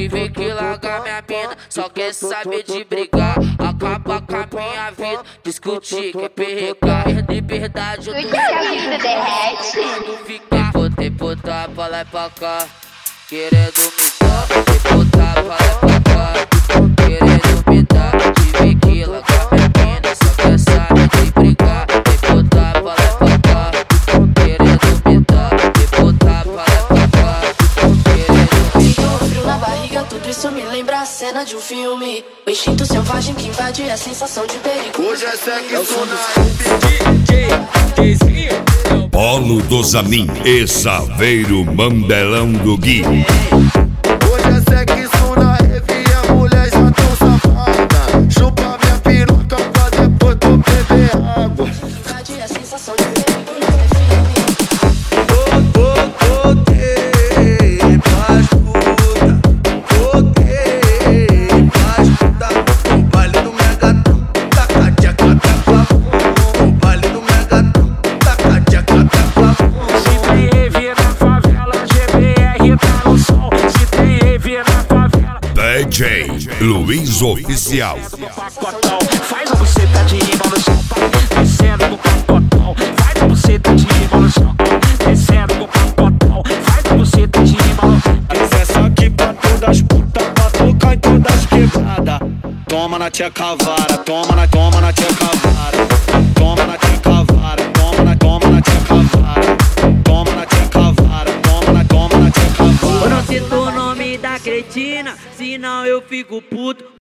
tive que largar minha mina, só quer saber de brigar. Acaba com a minha vida, discutir, quer perrecar. Liberdade, eu tô que a vida derrete. ficar. Botei puta pra lá e pra cá, querendo me dar. Botei puta pra lá e pra cá, querendo me dar. Tive que largar minha mina, só quer saber de brigar. Botei puta pra lá e pra cá, querendo me dar. Botei puta pra lá e pra cá, querendo me dar. Sinto frio na barriga, tudo isso me lembra a cena de um filme. O instinto selvagem que invade a sensação de perigo. Hoje é sexo na Polo do Zamin e Saveiro Mandelão do Gui. Hoje é sexo na rave e a mulher já tão safada. Chupa minha piroca pra depois tu beber água. Invade a sensação de perigo. Voltei pras puta, voltei pras puta. O baile do Megatron, taca tchaca tchaca. O baile do Megatron, taca tchaca tchaca. Se tem rave na favela, GBR tá no som. Se tem rave na favela, DJ Luiz Oficial. pacotão. Faz a buceta de rima no chão, descendo no pacotão. Faz a buceta de rima no chão, descendo no pacotão. Faz a buceta de rima no chão. Essa aqui pra todas as putas, pra tocar em todas as quebradas. Toma na tia cavara, toma na tia cavara. Toma na tia cavara, toma na tia cavara. Toma na tia cavara, toma na tia Eu cavara. não cito o nome da cretina, senão eu fico puto.